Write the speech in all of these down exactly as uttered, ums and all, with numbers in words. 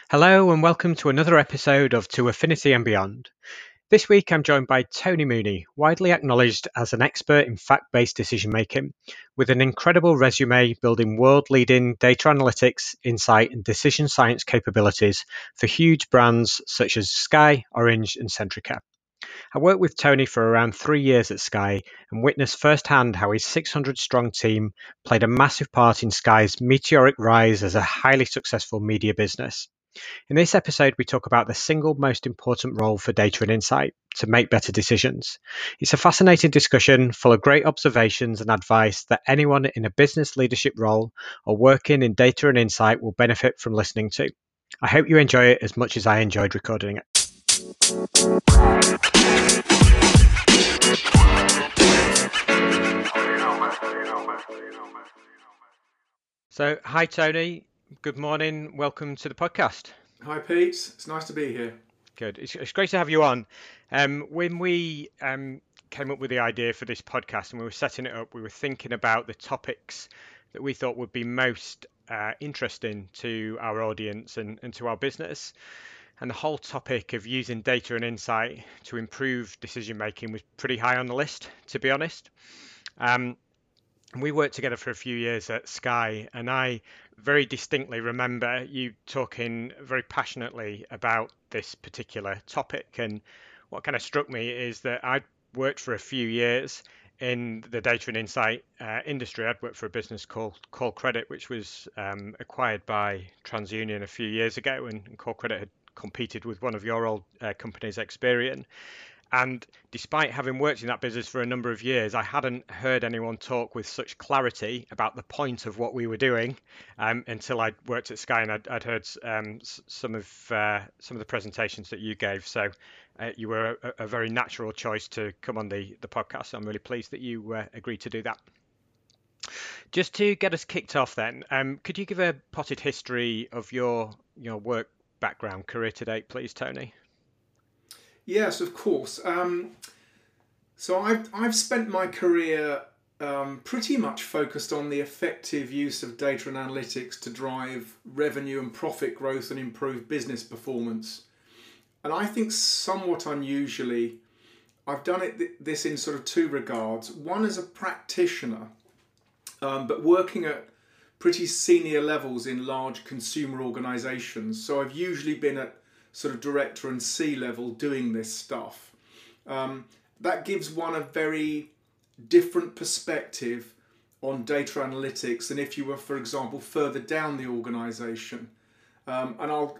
Hello and welcome to another episode of To Affinity and Beyond. This week I'm joined by Tony Mooney, widely acknowledged as an expert in fact-based decision making, with an incredible resume building world-leading data analytics, insight and decision science capabilities for huge brands such as Sky, Orange and Centrica. I worked with Tony for around three years at Sky and witnessed firsthand how his six hundred strong team played a massive part in Sky's meteoric rise as a highly successful media business. In this episode, we talk about the single most important role for data and insight to make better decisions. It's a fascinating discussion full of great observations and advice that anyone in a business leadership role or working in data and insight will benefit from listening to. I hope you enjoy it as much as I enjoyed recording it. So, hi Tony, good morning, welcome to the podcast. Hi Pete, it's nice to be here. Good, it's, it's great to have you on. Um, when we um, came up with the idea for this podcast and we were setting it up, we were thinking about the topics that we thought would be most uh, interesting to our audience and, and to our business. And the whole topic of using data and insight to improve decision making was pretty high on the list, to be honest. Um, we worked together for a few years at Sky, and I very distinctly remember you talking very passionately about this particular topic. And what kind of struck me is that I'd worked for a few years in the data and insight uh, industry. I'd worked for a business called Call Credit, which was um, acquired by TransUnion a few years ago, and, and Call Credit had competed with one of your old uh, companies, Experian. And despite having worked in that business for a number of years, I hadn't heard anyone talk with such clarity about the point of what we were doing um, until I worked at Sky and I'd, I'd heard um, some of uh, some of the presentations that you gave. So uh, you were a, a very natural choice to come on the, the podcast. So I'm really pleased that you uh, agreed to do that. Just to get us kicked off then, um, could you give a potted history of your, your work background, career to date, please, Tony? Yes, of course. Um, so I've I've spent my career um, pretty much focused on the effective use of data and analytics to drive revenue and profit growth and improve business performance. And I think somewhat unusually, I've done it th- this in sort of two regards. One as a practitioner, um, but working at pretty senior levels in large consumer organisations. So I've usually been at sort of director and C level doing this stuff. Um, that gives one a very different perspective on data analytics than if you were, for example, further down the organisation. Um, and I'll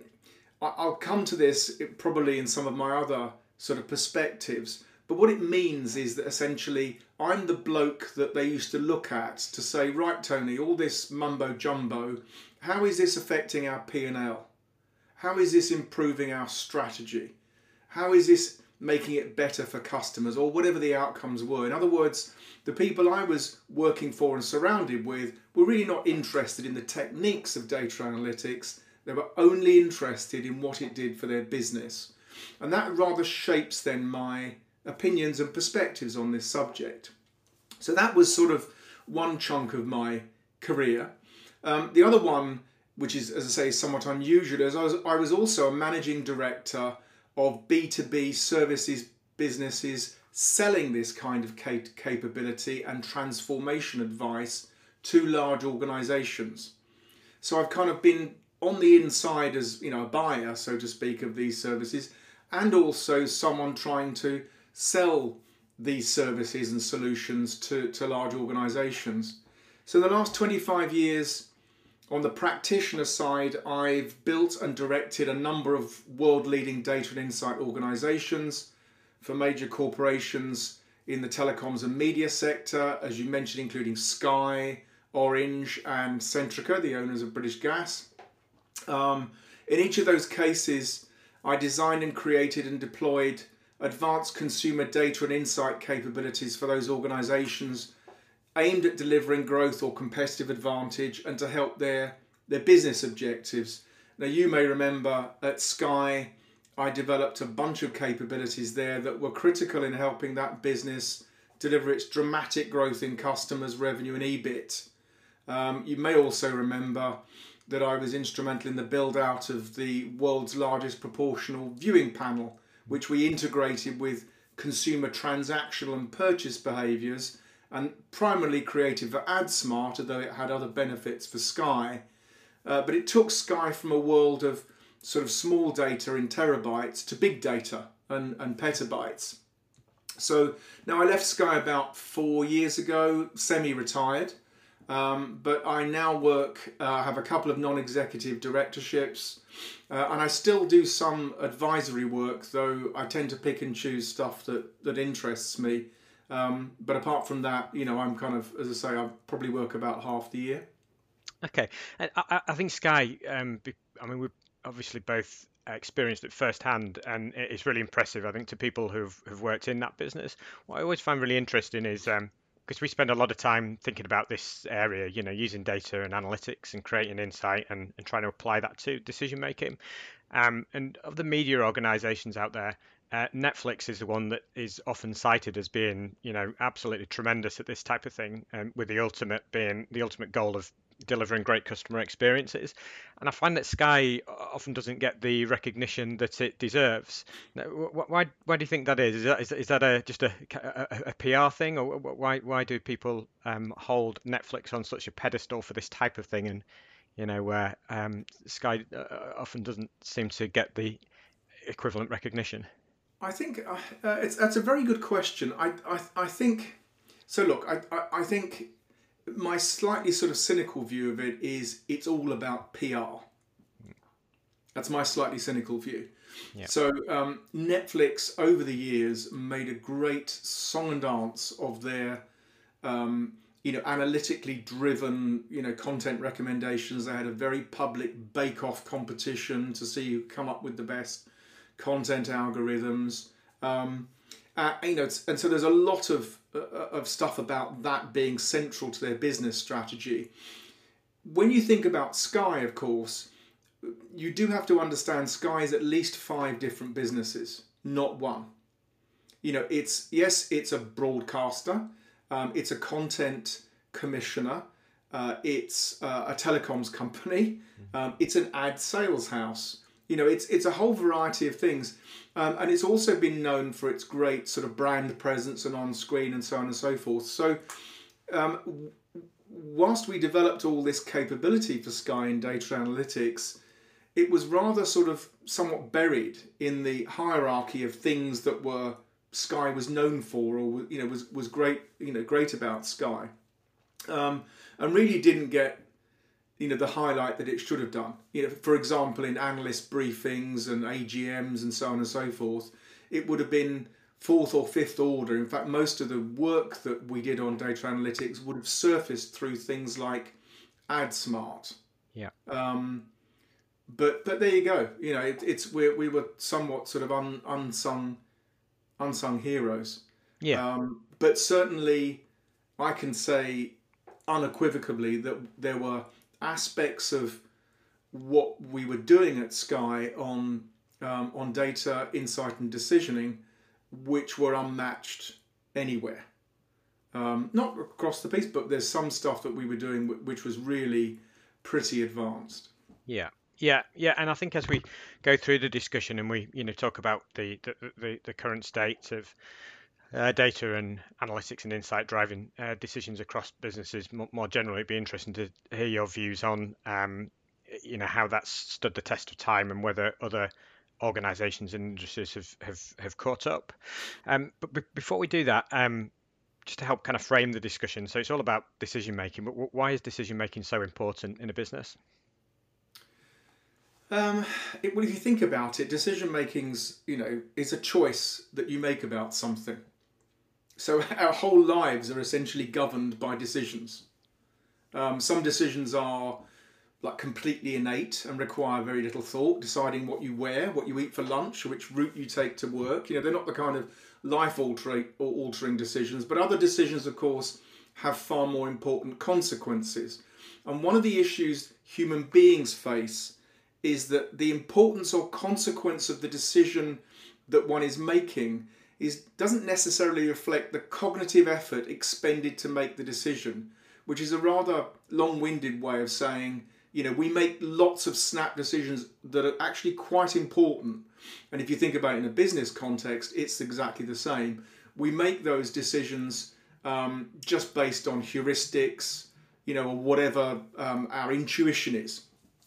I'll come to this probably in some of my other sort of perspectives. But what it means is that essentially I'm the bloke that they used to look at to say, right, Tony, all this mumbo jumbo, how is this affecting our P and L? How is this improving our strategy? How is this making it better for customers, or whatever the outcomes were? In other words, the people I was working for and surrounded with were really not interested in the techniques of data analytics. They were only interested in what it did for their business. And that rather shapes then my opinions and perspectives on this subject. So that was sort of one chunk of my career. Um, the other one, which is, as I say, somewhat unusual, as I was, I was also a managing director of B two B services businesses selling this kind of cap- capability and transformation advice to large organisations. So I've kind of been on the inside as, you know, a buyer, so to speak, of these services, and also someone trying to sell these services and solutions to, to large organisations. So in the last twenty-five years, on the practitioner side, I've built and directed a number of world-leading data and insight organisations for major corporations in the telecoms and media sector, as you mentioned, including Sky, Orange and Centrica, the owners of British Gas. Um, in each of those cases, I designed and created and deployed advanced consumer data and insight capabilities for those organisations aimed at delivering growth or competitive advantage and to help their, their business objectives. Now, you may remember at Sky, I developed a bunch of capabilities there that were critical in helping that business deliver its dramatic growth in customers, revenue and E B I T. Um, you may also remember that I was instrumental in the build out of the world's largest proportional viewing panel, which we integrated with consumer transactional and purchase behaviours, and primarily created for AdSmart, although it had other benefits for Sky. Uh, but it took Sky from a world of sort of small data in terabytes to big data and, and petabytes. So now I left Sky about four years ago, semi-retired, um, but I now work, uh, have a couple of non-executive directorships, uh, and I still do some advisory work, though I tend to pick and choose stuff that, that interests me. Um, but apart from that, you know, I'm kind of, as I say, I probably work about half the year. Okay, and I, I think Sky, um, I mean, we've obviously both experienced it firsthand, and it's really impressive, I think, to people who've, who've worked in that business. What I always find really interesting is, um, because we spend a lot of time thinking about this area, you know, using data and analytics and creating insight and, and trying to apply that to decision making. Um, and of the media organizations out there, uh, Netflix is the one that is often cited as being, you know, absolutely tremendous at this type of thing, and with the ultimate being the ultimate goal of delivering great customer experiences. And I find that Sky often doesn't get the recognition that it deserves. Now, why why do you think that is? Is that, is, is that a just a, a, a P R thing, or why why do people um, hold Netflix on such a pedestal for this type of thing, and you know where um, Sky uh, often doesn't seem to get the equivalent recognition? I think uh, uh, it's that's a very good question. I I, I think so. Look, I, I I think my slightly sort of cynical view of it is it's all about P R. That's my slightly cynical view. Yeah. So um, Netflix over the years made a great song and dance of their um, you know analytically driven you know content recommendations. They had a very public bake-off competition to see who come up with the best content algorithms. Um, uh, you know, and so there's a lot of uh, of stuff about that being central to their business strategy. When you think about Sky, of course, you do have to understand Sky is at least five different businesses, not one. You know, it's yes, it's a broadcaster, um, it's a content commissioner, uh, it's uh, a telecoms company, um, it's an ad sales house. You know, it's it's a whole variety of things, um, and it's also been known for its great sort of brand presence and on screen and so on and so forth. So, um, whilst we developed all this capability for Sky in data analytics, it was rather sort of somewhat buried in the hierarchy of things that were Sky was known for, or you know was was great you know great about Sky, um, and really didn't get you know the highlight that it should have done. You know, for example, in analyst briefings and A G Ms and so on and so forth, it would have been fourth or fifth order. In fact, most of the work that we did on data analytics would have surfaced through things like AdSmart. Yeah. Um, but but there you go. You know, it, it's we we were somewhat sort of un, unsung unsung heroes. Yeah. Um, but certainly, I can say unequivocally that there were aspects of what we were doing at Sky on um, on data, insight and decisioning, which were unmatched anywhere. Um, not across the piece, but there's some stuff that we were doing which was really pretty advanced. Yeah. Yeah, yeah, and I think as we go through the discussion and we, you know, talk about the the, the, the current state of Uh, data and analytics and insight driving uh, decisions across businesses more, more generally, it'd be interesting to hear your views on, um, you know, how that's stood the test of time and whether other organisations and industries have have, have caught up. Um, but b- before we do that, um, just to help kind of frame the discussion, so it's all about decision making. But w- why is decision making so important in a business? Um, it, well, if you think about it, decision making's you know is a choice that you make about something. So our whole lives are essentially governed by decisions. Um, some decisions are like completely innate and require very little thought, deciding what you wear, what you eat for lunch, or which route you take to work. You know, they're not the kind of life-altering or altering decisions, but other decisions, of course, have far more important consequences. And one of the issues human beings face is that the importance or consequence of the decision that one is making is doesn't necessarily reflect the cognitive effort expended to make the decision, which is a rather long-winded way of saying You know, we make lots of snap decisions that are actually quite important. And if you think about it in a business context, it's exactly the same. We make those decisions um, just based on heuristics, you know, or whatever um, our intuition is.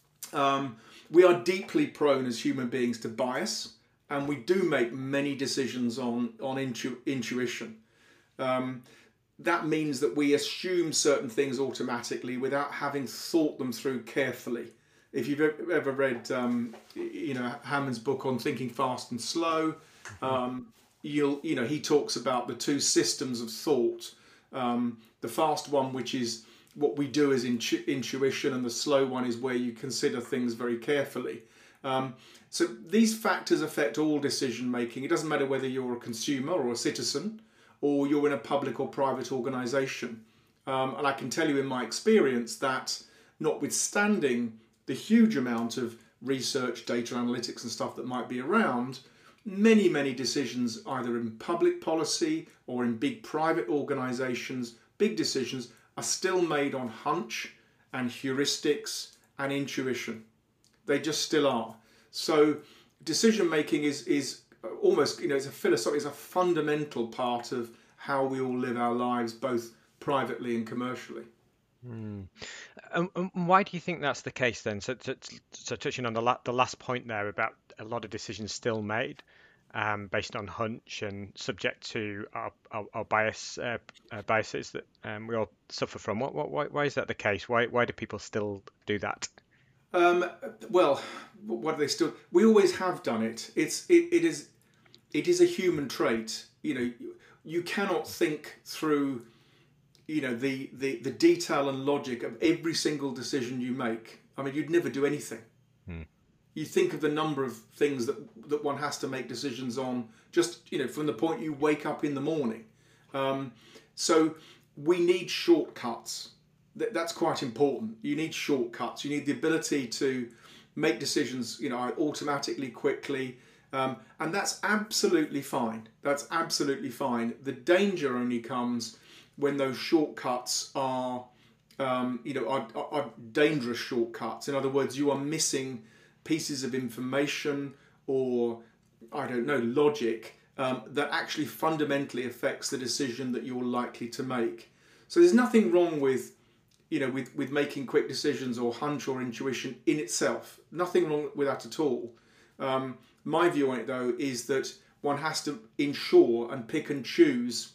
Um, we are deeply prone as human beings to bias, and we do make many decisions on, on intu- intuition. Um, that means that we assume certain things automatically without having thought them through carefully. If you've ever read, um, you know, Hammond's book on thinking fast and slow, um, you'll, you know, he talks about the two systems of thought. Um, the fast one, which is what we do as intu- intuition, and the slow one is where you consider things very carefully. Um, so these factors affect all decision making. It doesn't matter whether you're a consumer or a citizen, or you're in a public or private organisation. Um, and I can tell you in my experience that notwithstanding the huge amount of research, data analytics and stuff that might be around, many, many decisions either in public policy or in big private organisations, big decisions are still made on hunch and heuristics and intuition. They just still are. So decision making is, is almost, you know, it's a philosophy, it's a fundamental part of how we all live our lives, both privately and commercially. Mm. Um, um, why do you think that's the case then? So, so, so touching on the, la- the last point there about a lot of decisions still made um, based on hunch and subject to our, our, our bias uh, uh, biases that um, we all suffer from. What, what, why, why is that the case? Why, why do people still do that? Um, well, what do they still? We always have done it. It's it, it is it is a human trait. You know, you, you cannot think through, you know, the, the the detail and logic of every single decision you make. I mean, you'd never do anything. Hmm. You think of the number of things that that one has to make decisions on, just, you know, from the point you wake up in the morning. Um, so we need shortcuts. That's quite important. You need shortcuts. You need the ability to make decisions, you know, automatically, quickly, um, and that's absolutely fine. That's absolutely fine. The danger only comes when those shortcuts are, um, you know, are, are, are dangerous shortcuts. In other words, you are missing pieces of information or, I don't know, logic um, that actually fundamentally affects the decision that you're likely to make. So there's nothing wrong with, you know, with, with making quick decisions or hunch or intuition in itself. Nothing wrong with that at all. Um, my view on it, though, is that one has to ensure and pick and choose,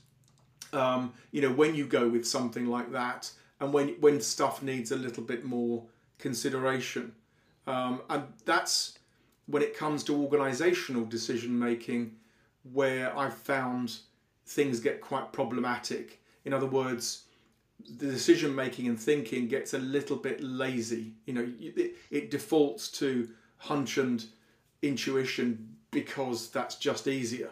um, you know, when you go with something like that and when, when stuff needs a little bit more consideration. Um, and that's when it comes to organisational decision making where I've found things get quite problematic. In other words, the decision making and thinking gets a little bit lazy. You know, it, it defaults to hunch and intuition because that's just easier.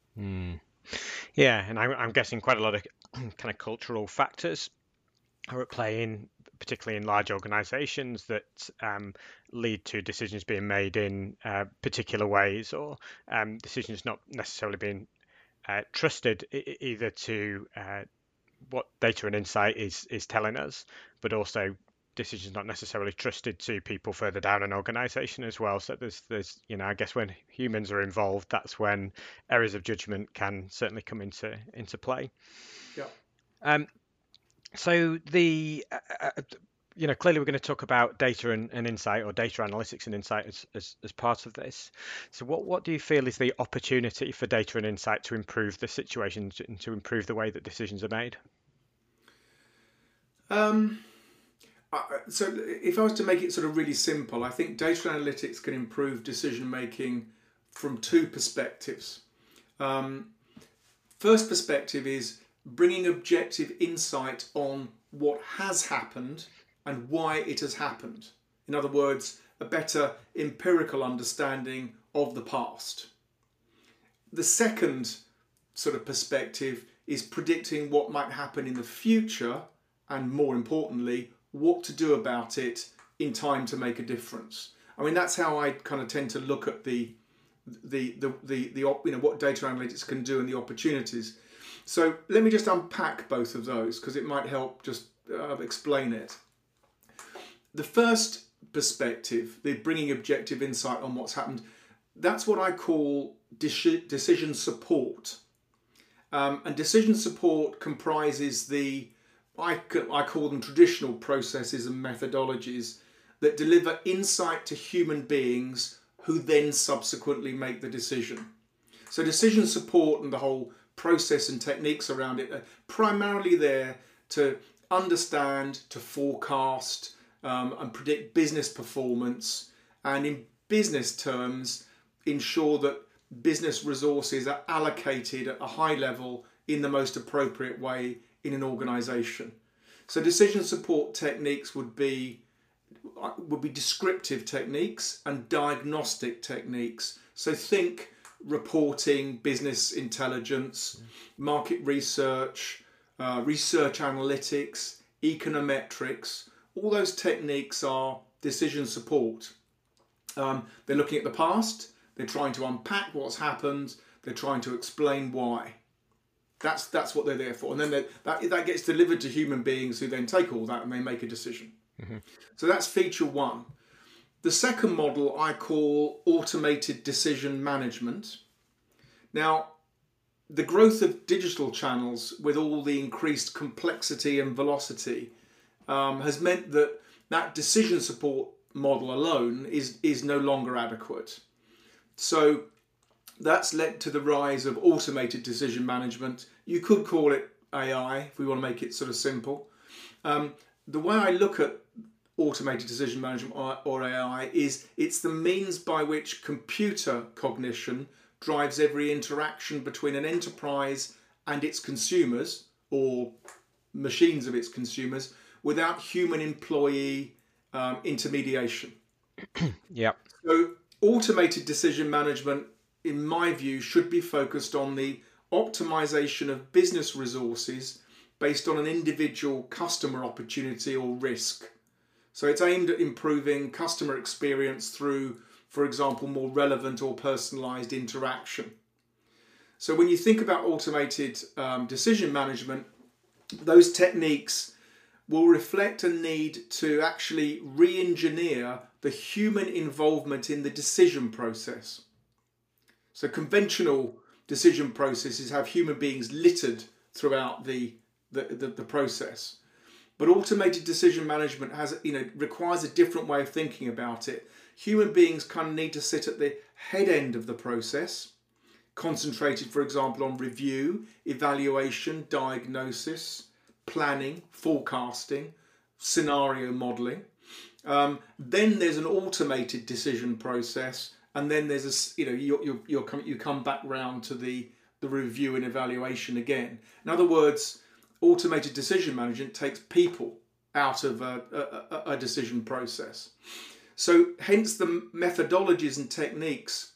Mm. Yeah, and I'm, I'm guessing quite a lot of kind of cultural factors are at play in, particularly in large organisations, that um, lead to decisions being made in uh, particular ways, or um, decisions not necessarily being uh, trusted e- either to uh, what data and insight is is telling us, but also decisions not necessarily trusted to people further down an organisation as well. So there's there's you know, I guess when humans are involved, that's when errors of judgment can certainly come into into play. Yeah. Um, so the uh, uh, you know, clearly we're going to talk about data and, and insight, or data analytics and insight as, as, as part of this. So what, what do you feel is the opportunity for data and insight to improve the situation and to improve the way that decisions are made? Um, uh, so if I was to make it sort of really simple, I think data analytics can improve decision making from two perspectives. Um, first perspective is bringing objective insight on what has happened and why it has happened. In other words, a better empirical understanding of the past. The second sort of perspective is predicting what might happen in the future, and more importantly, what to do about it in time to make a difference. I mean, that's how I kind of tend to look at the the the the, the you know, what data analytics can do and the opportunities. So let me just unpack both of those because it might help just uh, explain it. the first perspective, the bringing objective insight on what's happened, that's what I call decision support. Um, and decision support comprises the, I, I call them traditional processes and methodologies that deliver insight to human beings who then subsequently make the decision. So decision support and the whole process and techniques around it are primarily there to understand, to forecast um, and predict business performance, and in business terms ensure that business resources are allocated at a high level in the most appropriate way in an organisation. So decision support techniques would be would be descriptive techniques and diagnostic techniques. So think reporting, business intelligence, market research, uh, research analytics, econometrics. All those techniques are decision support. Um, they're looking at the past, they're trying to unpack what's happened, they're trying to explain why. That's that's what they're there for. And then that, that gets delivered to human beings who then take all that and they make a decision. Mm-hmm. So that's feature one. The second model I call automated decision management. Now, the growth of digital channels with all the increased complexity and velocity um, has meant that that decision support model alone is, is no longer adequate. So that's led to the rise of automated decision management. You could call it A I if we want to make it sort of simple. Um, the way I look at automated decision management or, or A I is it's the means by which computer cognition drives every interaction between an enterprise and its consumers or machines of its consumers without human employee um, intermediation. Yeah. So automated decision management, in my view, should be focused on the optimization of business resources based on an individual customer opportunity or risk. So it's aimed at improving customer experience through, for example, more relevant or personalized interaction. So when you think about automated um, decision management, those techniques will reflect a need to actually re-engineer the human involvement in the decision process. So conventional decision processes have human beings littered throughout the, the, the, the process. But automated decision management has, you know, requires a different way of thinking about it. Human beings kind of need to sit at the head end of the process, concentrated, for example, on review, evaluation, diagnosis, planning, forecasting, scenario modelling. Um, then there's an automated decision process, and then there's a, you know, you you you come you come back round to the the review and evaluation again. In other words, automated decision management takes people out of a, a, a decision process. So hence the methodologies and techniques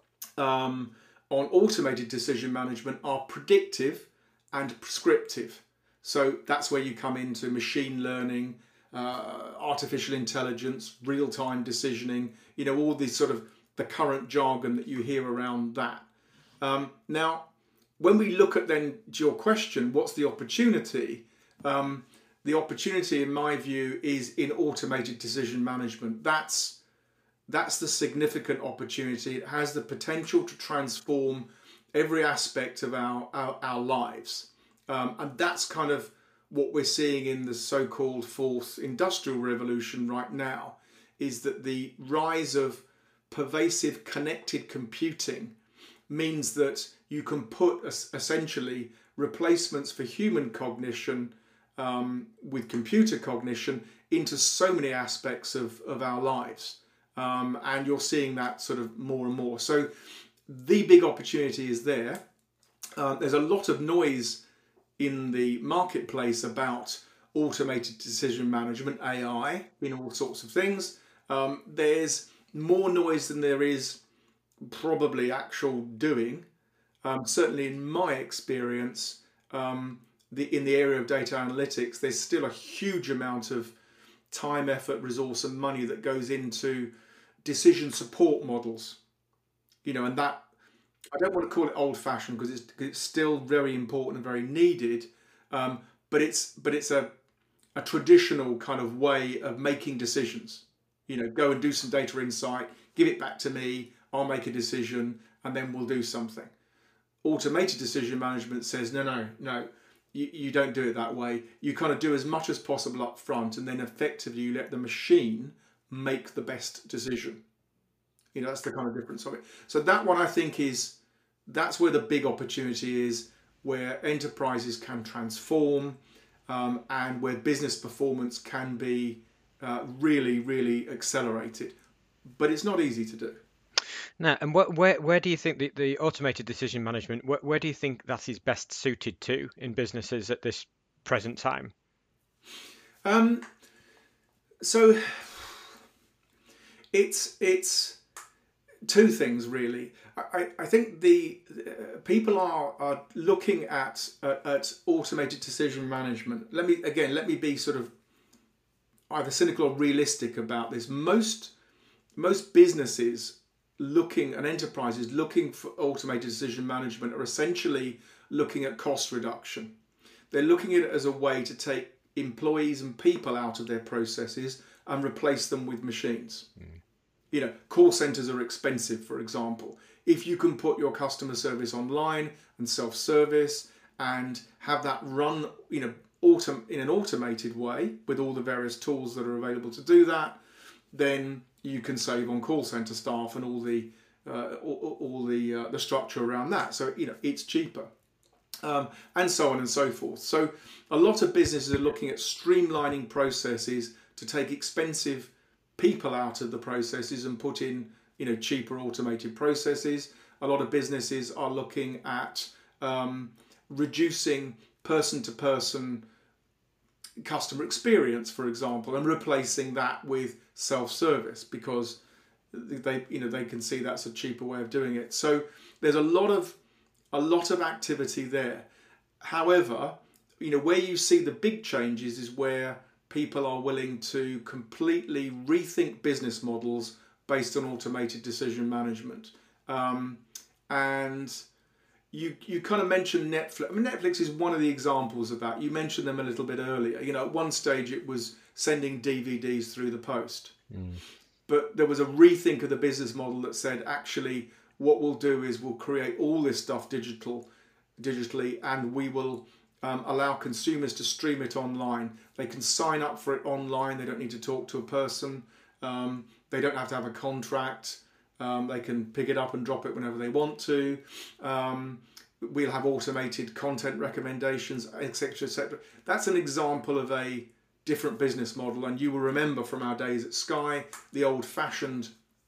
um, on automated decision management are predictive and prescriptive. So that's where you come into machine learning, uh, artificial intelligence, real-time decisioning, you know, all these sort of the current jargon that you hear around that. Um, now, when we look at then to your question, what's the opportunity? Um, the opportunity, in my view, is in automated decision management. That's that's the significant opportunity. It has the potential to transform every aspect of our our, our lives, um, and that's kind of what we're seeing in the so-called fourth industrial revolution right now. Is that the rise of pervasive connected computing means that you can put essentially replacements for human cognition um, with computer cognition into so many aspects of, of our lives. Um, and you're seeing that sort of more and more. So the big opportunity is there. Uh, there's a lot of noise in the marketplace about automated decision management, A I, in all sorts of things. Um, there's more noise than there is probably actual doing. Um, certainly in my experience, um, the, in the area of data analytics, there's still a huge amount of time, effort, resource and money that goes into decision support models. You know, and that, I don't want to call it old-fashioned because it's, it's still very important and very needed, um, but it's but it's a, a traditional kind of way of making decisions. You know, go and do some data insight, give it back to me, I'll make a decision, and then we'll do something. Automated decision management says, no, no, no, you, you don't do it that way. You kind of do as much as possible up front, and then effectively you let the machine make the best decision. You know, that's the kind of difference of it. So that one, I think, is, that's where the big opportunity is, where enterprises can transform, um, and where business performance can be uh, really, really accelerated. But it's not easy to do. Now, and what, where where do you think the, the automated decision management, where, where do you think that is best suited to in businesses at this present time? Um, so it's it's two things really. I, I think the uh, people are are looking at uh, at automated decision management. Let me again let me be sort of either cynical or realistic about this. Most most businesses looking and enterprises looking for automated decision management are essentially looking at cost reduction. They're looking at it as a way to take employees and people out of their processes and replace them with machines. Mm. You know, call centers are expensive, for example. If you can put your customer service online and self-service and have that run, you know, autom- in an automated way with all the various tools that are available to do that, then you can save on call center staff and all the uh, all, all the uh, the structure around that. So you know it's cheaper, um, and so on and so forth. So a lot of businesses are looking at streamlining processes to take expensive people out of the processes and put in you know cheaper automated processes. A lot of businesses are looking at um, reducing person-to-person customer experience, for example, and replacing that with self-service because they you know they can see that's a cheaper way of doing it. So there's a lot of a lot of activity there. However, you know where you see the big changes is where people are willing to completely rethink business models based on automated decision management. Um, and You you kind of mentioned Netflix. I mean, Netflix is one of the examples of that. You mentioned them a little bit earlier. You know, at one stage it was sending D V Ds through the post. Mm. But there was a rethink of the business model that said, actually, what we'll do is we'll create all this stuff digital, digitally, and we will um, allow consumers to stream it online. They can sign up for it online. They don't need to talk to a person. Um, they don't have to have a contract. Um, they can pick it up and drop it whenever they want to. Um, we'll have automated content recommendations, et cetera, et cetera. That's an example of a different business model. And you will remember from our days at Sky, the old-fashioned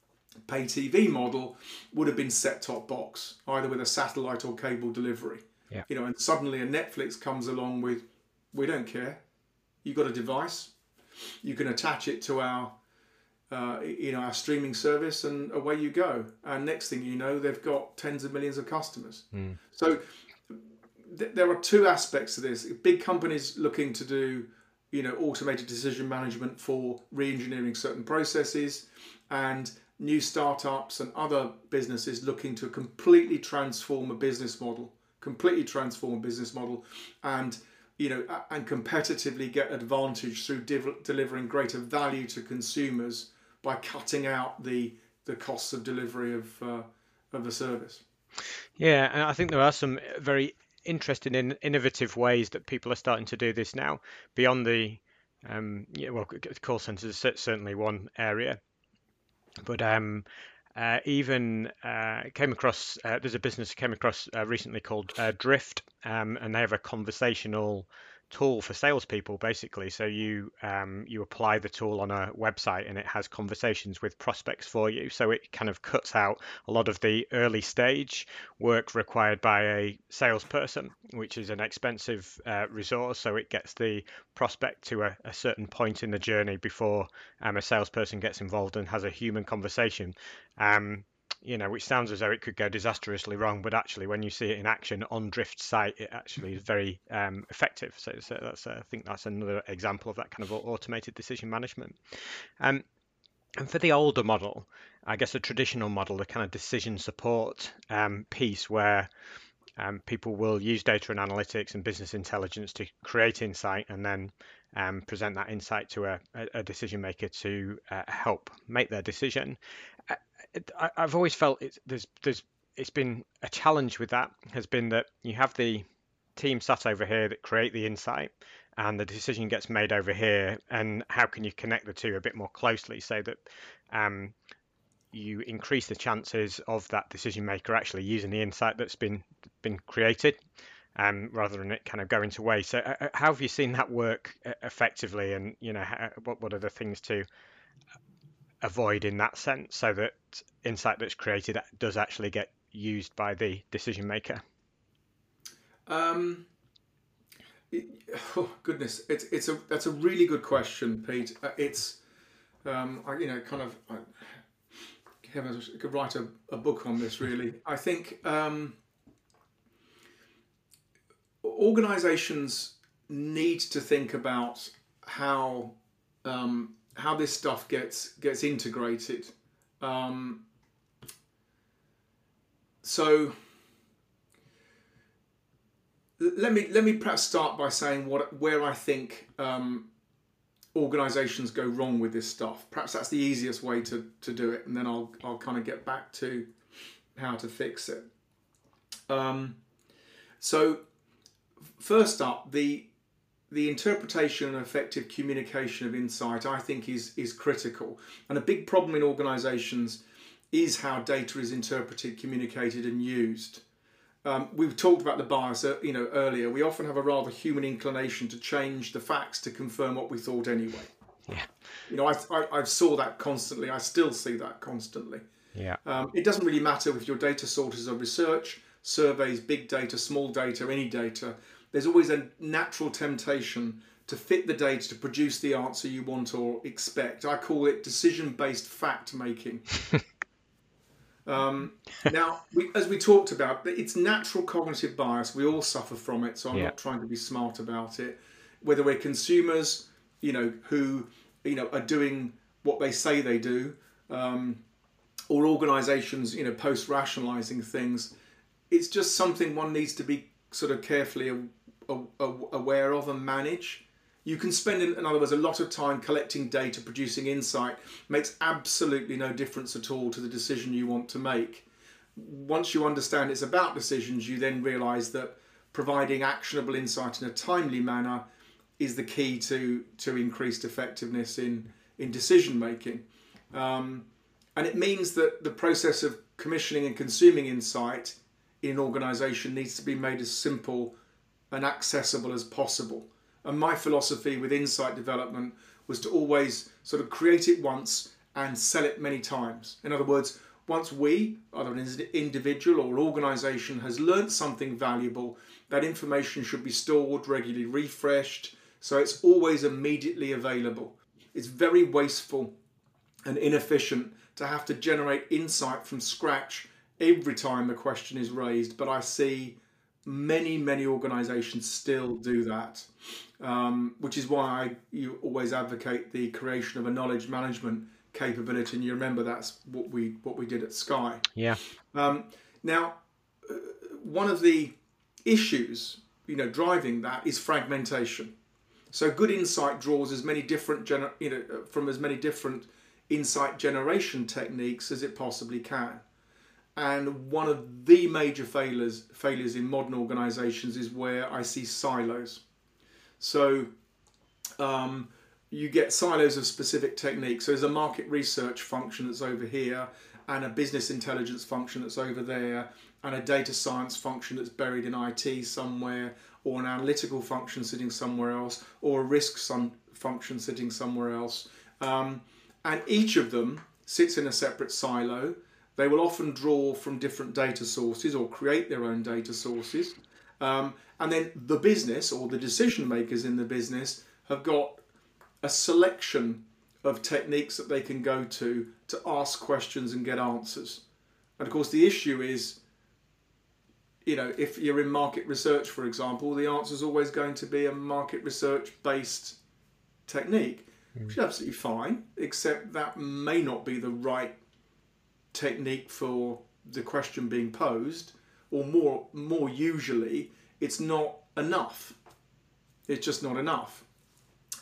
pay T V model would have been set-top box, either with a satellite or cable delivery. Yeah. You know, and suddenly a Netflix comes along with, we don't care. You've got a device. You can attach it to our Uh, you know, our streaming service, and away you go. And next thing you know, they've got tens of millions of customers. Mm. So th- there are two aspects to this. Big companies looking to do, you know, automated decision management for re-engineering certain processes, and new startups and other businesses looking to completely transform a business model, completely transform a business model, and you know, and competitively get advantage through div- delivering greater value to consumers by cutting out the the costs of delivery of uh, of the service. Yeah, and I think there are some very interesting and innovative ways that people are starting to do this now beyond the um, yeah, well, call centers is certainly one area, but um, uh, even uh, came across uh, there's a business I came across uh, recently called uh, Drift, um, and they have a conversational tool for salespeople, basically. So you um, you apply the tool on a website, and it has conversations with prospects for you. So it kind of cuts out a lot of the early stage work required by a salesperson, which is an expensive uh, resource. So it gets the prospect to a, a certain point in the journey before um, a salesperson gets involved and has a human conversation. Um, you know, which sounds as though it could go disastrously wrong, but actually, when you see it in action on Drift's site, it actually is very um, effective. So, so that's, uh, I think that's another example of that kind of automated decision management. Um, and for the older model, I guess a traditional model, the kind of decision support um, piece where um, people will use data and analytics and business intelligence to create insight and then um, present that insight to a, a decision maker to uh, help make their decision. I, I've always felt it's, there's there's it's been a challenge with that has been that you have the team sat over here that create the insight and the decision gets made over here, and how can you connect the two a bit more closely so that um, you increase the chances of that decision maker actually using the insight that's been been created, um, rather than it kind of going to waste. So uh, how have you seen that work effectively, and you know how, what what are the things to avoid in that sense so that insight that's created does actually get used by the decision maker? Um, it, oh goodness, it's it's a that's a really good question, Pete. Uh, it's um, I, you know, kind of. I, heavens, I could write a, a book on this. Really, I think um, organisations need to think about how um, how this stuff gets gets integrated. Um, so. Let me let me perhaps start by saying what where I think um, organisations go wrong with this stuff. Perhaps that's the easiest way to, to do it, and then I'll I'll kind of get back to how to fix it. Um, so first up, the the interpretation and effective communication of insight, I think, is is critical. And a big problem in organisations is how data is interpreted, communicated, and used. Um, we've talked about the bias, uh, you know, earlier. We often have a rather human inclination to change the facts to confirm what we thought anyway. Yeah. You know, I I, I saw that constantly. I still see that constantly. Yeah. Um, it doesn't really matter if your data sources are research, surveys, big data, small data, any data. There's always a natural temptation to fit the data to produce the answer you want or expect. I call it decision-based fact making. Um, now, we, as we talked about, it's natural cognitive bias. We all suffer from it, so I'm Yeah. not trying to be smart about it. Whether we're consumers, you know, who, you know, are doing what they say they do, um, or organisations, you know, post-rationalising things, it's just something one needs to be sort of carefully a, a, a, aware of and manage. You can spend, in other words, a lot of time collecting data, producing insight, makes absolutely no difference at all to the decision you want to make. Once you understand it's about decisions, you then realise that providing actionable insight in a timely manner is the key to, to increased effectiveness in, in decision making. Um, and it means that the process of commissioning and consuming insight in an organisation needs to be made as simple and accessible as possible. And my philosophy with insight development was to always sort of create it once and sell it many times. In other words, once we, either an individual or organisation, has learnt something valuable, that information should be stored, regularly refreshed, so it's always immediately available. It's very wasteful and inefficient to have to generate insight from scratch every time a question is raised, but I see many, many organisations still do that. Um, which is why I, you always advocate the creation of a knowledge management capability, and you remember that's what we what we did at Sky. Yeah. Um, now, uh, one of the issues, you know, driving that is fragmentation. So good insight draws as many different, gener- you know, from as many different insight generation techniques as it possibly can. And one of the major failures failures in modern organisations is where I see silos. So um, you get silos of specific techniques. So there's a market research function that's over here, and a business intelligence function that's over there, and a data science function that's buried in I T somewhere, or an analytical function sitting somewhere else, or a risk function sitting somewhere else. Um, and each of them sits in a separate silo. They will often draw from different data sources or create their own data sources. Um, and then the business, or the decision makers in the business, have got a selection of techniques that they can go to to ask questions and get answers. And of course the issue is, you know, if you're in market research, for example, the answer is always going to be a market research based technique, mm. which is absolutely fine, except that may not be the right technique for the question being posed, or more more usually it's not enough. It's just not enough.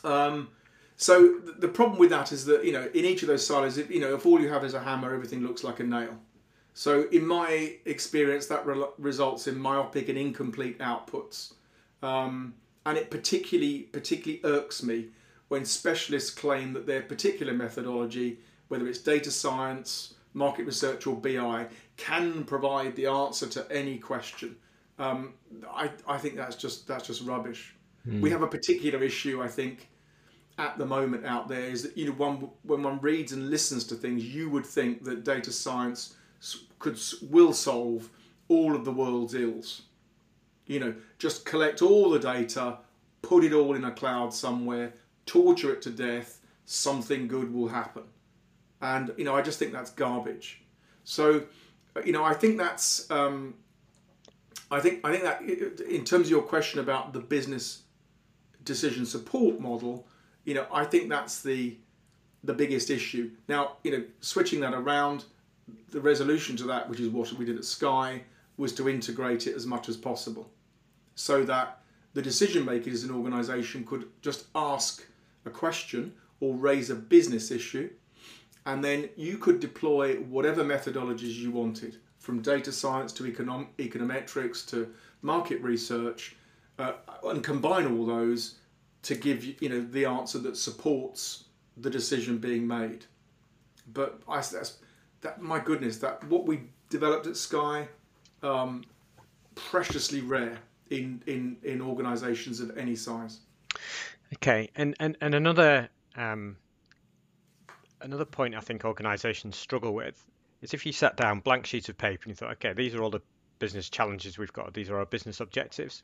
Um, so the problem with that is that, you know, in each of those silos, if, you know, if all you have is a hammer, everything looks like a nail. So in my experience, that re results in myopic and incomplete outputs. Um, and it particularly, particularly irks me when specialists claim that their particular methodology, whether it's data science, market research or B I, can provide the answer to any question. Um, I, I think that's just, that's just rubbish. Mm. We have a particular issue, I think, at the moment out there is that, you know, one, when one reads and listens to things, you would think that data science could will solve all of the world's ills. You know, just collect all the data, put it all in a cloud somewhere, torture it to death, something good will happen. And, you know, I just think that's garbage. So, you know, I think that's, um, I think, I think that in terms of your question about the business decision support model, you know, I think that's the, the biggest issue. Now, you know, switching that around, the resolution to that, which is what we did at Sky, was to integrate it as much as possible so that the decision makers in an organisation could just ask a question or raise a business issue, and then you could deploy whatever methodologies you wanted, from data science to econom econometrics to market research, uh, and combine all those to give you, you know, the answer that supports the decision being made. But I, that's, that, my goodness, that what we developed at Sky, um, preciously rare in in in organisations of any size. Okay, and and and another um, another point I think organisations struggle with is if you sat down blank sheet of paper and you thought, okay, these are all the business challenges we've got, these are our business objectives,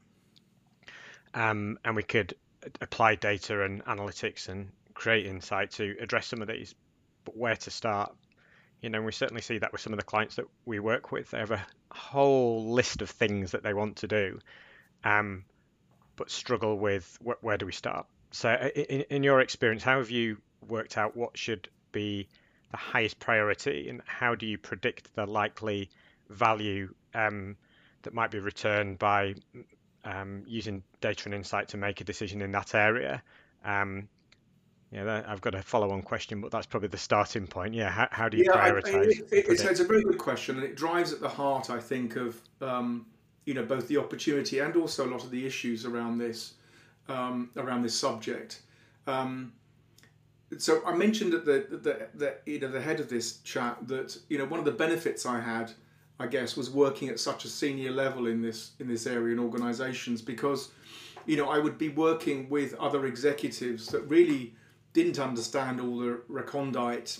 um, and we could apply data and analytics and create insight to address some of these, but where to start? You know, we certainly see that with some of the clients that we work with. They have a whole list of things that they want to do, um, but struggle with wh where do we start? So in, in your experience, how have you worked out what should be the highest priority, and how do you predict the likely value um, that might be returned by um, using data and insight to make a decision in that area? Um, Yeah, I've got a follow-on question, but that's probably the starting point. Yeah, how, how do you yeah, prioritize? I, it, it's, it's a very good question, and it drives at the heart, I think, of um, you know, both the opportunity and also a lot of the issues around this um, around this subject. Um, so I mentioned at the, the, the you know the head of this chat that, you know, one of the benefits I had, I guess, was working at such a senior level in this in this area in organisations, because, you know, I would be working with other executives that really didn't understand all the recondite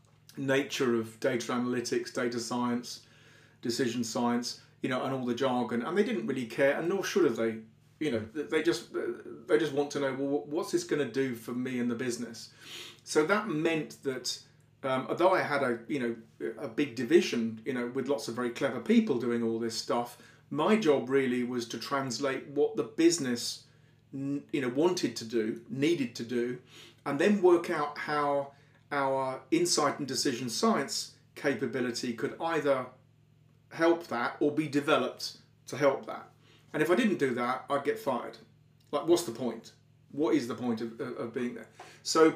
nature of data analytics, data science, decision science, you know, and all the jargon, and they didn't really care, and nor should have they. You know, they just they just want to know, well, what's this going to do for me and the business? So that meant that um, although I had a you know a big division, you know, with lots of very clever people doing all this stuff, my job really was to translate what the business you know wanted to do, needed to do, and then work out how our insight and decision science capability could either help that or be developed to help that. And if I didn't do that, I'd get fired. Like, what's the point? What is the point of, of being there? So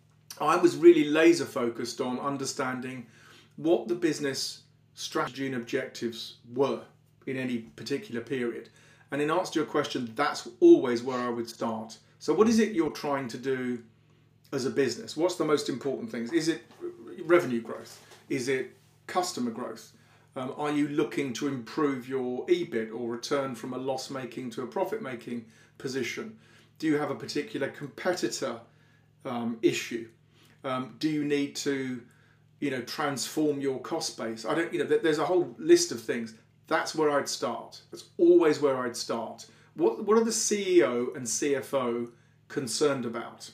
I was really laser focused on understanding what the business strategy and objectives were in any particular period. And in answer to your question, that's always where I would start. So what is it you're trying to do as a business? What's the most important things? Is it revenue growth? Is it customer growth? Um, are you looking to improve your E B I T or return from a loss-making to a profit-making position? Do you have a particular competitor um, issue? Um, do you need to, you know, transform your cost base? I don't, you know, there's a whole list of things. That's where I'd start. That's always where I'd start. What what are the C E O and C F O concerned about?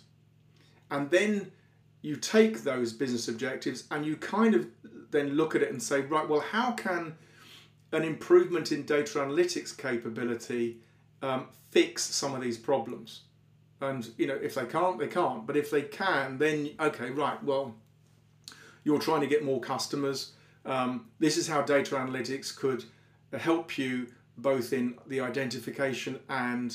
And then you take those business objectives and you kind of then look at it and say, right, well, how can an improvement in data analytics capability um, fix some of these problems? And, you know, if they can't, they can't. But if they can, then, okay, right, well, you're trying to get more customers. Um, this is how data analytics could help you both in the identification and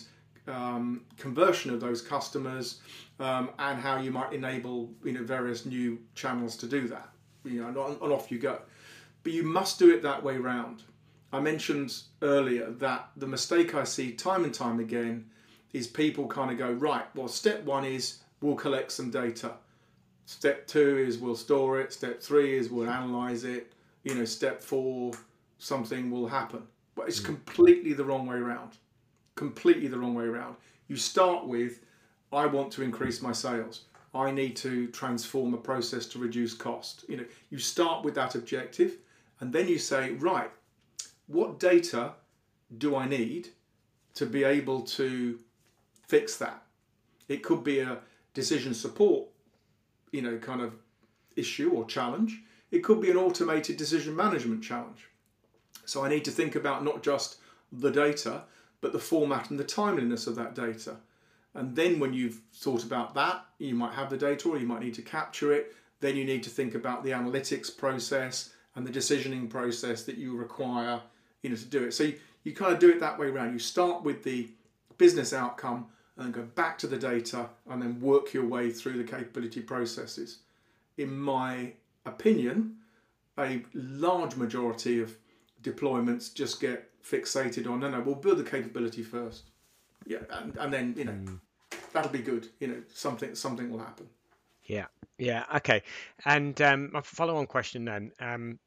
um, conversion of those customers, um, and how you might enable, you know, various new channels to do that. You know, and, on, and off you go. But you must do it that way round. I mentioned earlier that the mistake I see time and time again is people kind of go, right, well, step one is we'll collect some data. Step two is we'll store it. Step three is we'll analyze it. You know, step four, something will happen. But it's completely the wrong way around. Completely the wrong way around. You start with, I want to increase my sales. I need to transform a process to reduce cost. You know, you start with that objective, and then you say, right, what data do I need to be able to fix that? It could be a decision support, you know, kind of issue or challenge. It could be an automated decision management challenge. So I need to think about not just the data, but the format and the timeliness of that data. And then when you've thought about that, you might have the data or you might need to capture it. Then you need to think about the analytics process and the decisioning process that you require, you know, to do it. So you, you kind of do it that way around. You start with the business outcome and then go back to the data and then work your way through the capability processes. In my opinion, a large majority of deployments just get fixated on, no, no, we'll build the capability first. Yeah, and, and then, you know, mm. that'll be good. You know, something something will happen. Yeah, yeah, okay. And um, my follow-on question then, um,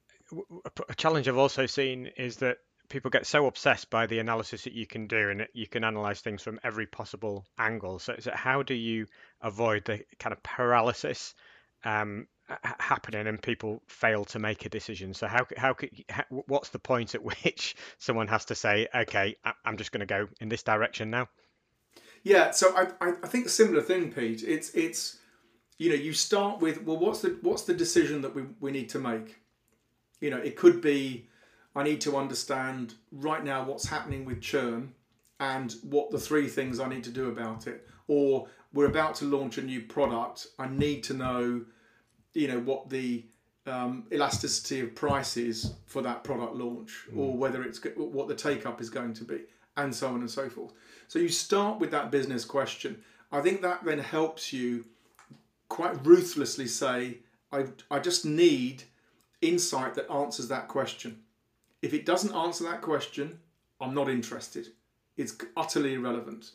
a challenge I've also seen is that people get so obsessed by the analysis that you can do, and that you can analyze things from every possible angle. So, so how do you avoid the kind of paralysis um, happening and people fail to make a decision? So how how could how, what's the point at which someone has to say, okay, I'm just going to go in this direction now? Yeah, so I I think a similar thing, Pete. It's it's you know, you start with, well, what's the what's the decision that we, we need to make? You know, it could be, I need to understand right now what's happening with churn and what the three things I need to do about it. Or we're about to launch a new product. I need to know, you know, what the um, elasticity of price is for that product launch, mm. or whether it's what the take up is going to be, and so on and so forth. So you start with that business question. I think that then helps you quite ruthlessly say, I, I just need insight that answers that question. If it doesn't answer that question, I'm not interested. It's utterly irrelevant.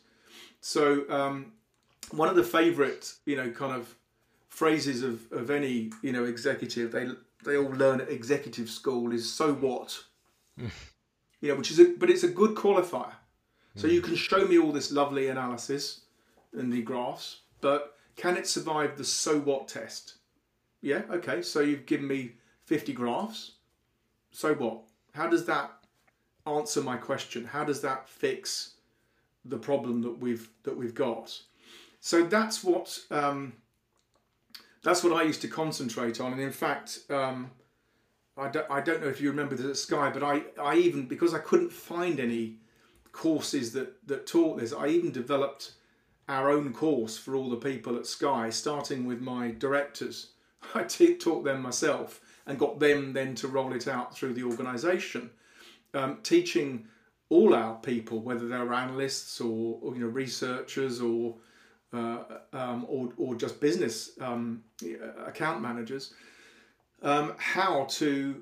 So um, one of the favourite, you know, kind of phrases of, of any, you know, executive, they they all learn at executive school is "so what," you know, which is a, but it's a good qualifier. So you can show me all this lovely analysis and the graphs, but can it survive the "so what" test? Yeah, okay. So you've given me fifty graphs. So what? How does that answer my question? How does that fix the problem that we've that we've got? So that's what um, that's what I used to concentrate on. And in fact, um, I don't I don't know if you remember this at Sky, but I I even, because I couldn't find any courses that that taught this, I even developed our own course for all the people at Sky, starting with my directors. I t- taught them myself and got them then to roll it out through the organisation, um, teaching all our people, whether they're analysts or, or you know researchers or uh, um, or or just business um, account managers, um, how to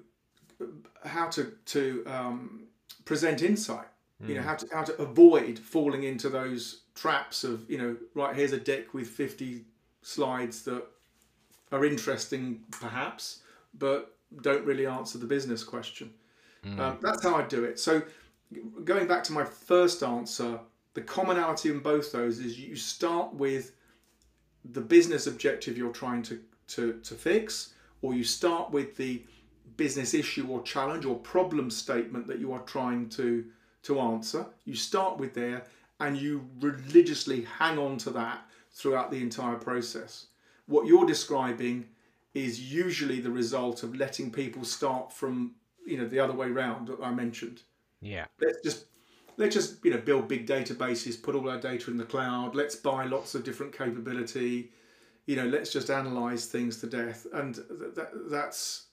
how to to um, present insight. Mm. You know, how to how to avoid falling into those traps of, you know, right, here's a deck with fifty slides that are interesting perhaps, but don't really answer the business question. Mm. Um, that's how I do it. So going back to my first answer, the commonality in both those is you start with the business objective you're trying to, to, to fix, or you start with the business issue or challenge or problem statement that you are trying to, to answer. You start with there and you religiously hang on to that throughout the entire process. What you're describing is usually the result of letting people start from, you know, the other way round that I mentioned. Yeah. Let's just let's just you know build big databases, put all our data in the cloud. Let's buy lots of different capability. You know, let's just analyze things to death, and th- th- that's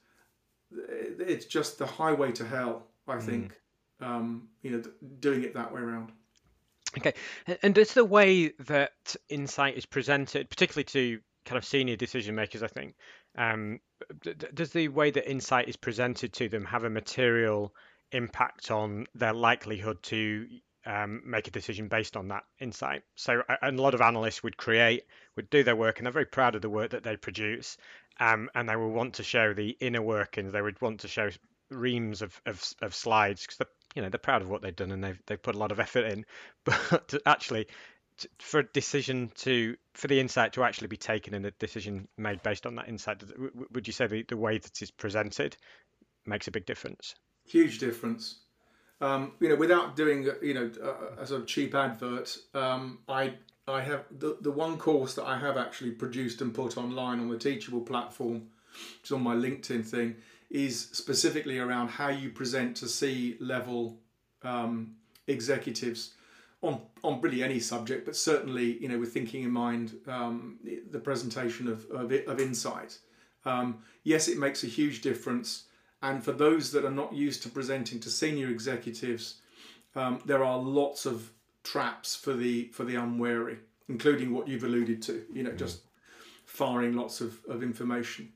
it's just the highway to hell. I think. Mm. Um, you know, th- doing it that way around. Okay, and does the way that insight is presented, particularly to kind of senior decision makers, I think, um, does the way that insight is presented to them have a material impact on their likelihood to um, make a decision based on that insight? So, and a lot of analysts would create, would do their work, and they're very proud of the work that they produce, um, and they will want to show the inner workings. They would want to show reams of, of, of slides because they're, you know, they're proud of what they've done and they've they've put a lot of effort in. But actually, for a decision to for the insight to actually be taken and a decision made based on that insight, would you say the, the way that it's presented makes a big difference? Huge difference. Um, you know, without doing you know a, a sort of cheap advert, um, I I have the the one course that I have actually produced and put online on the Teachable platform, which is on my LinkedIn thing, is specifically around how you present to C-level um, executives on on really any subject, but certainly you know with thinking in mind um, the presentation of of, of insight. Um, yes, it makes a huge difference. And for those that are not used to presenting to senior executives, um, there are lots of traps for the for the unwary, including what you've alluded to. You know, just firing lots of, of information.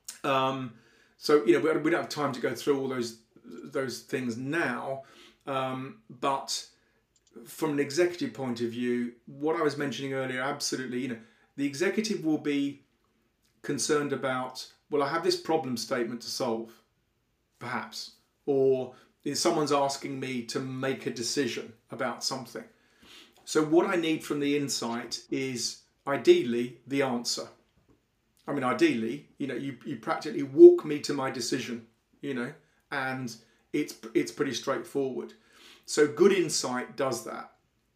Um, so you know, we, we don't have time to go through all those those things now. Um, but from an executive point of view, what I was mentioning earlier, absolutely, you know, the executive will be concerned about, well, I have this problem statement to solve. Perhaps, or someone's asking me to make a decision about something. So what I need from the insight is ideally the answer. I mean, ideally, you know, you, you practically walk me to my decision, you know, and it's it's pretty straightforward. So good insight does that.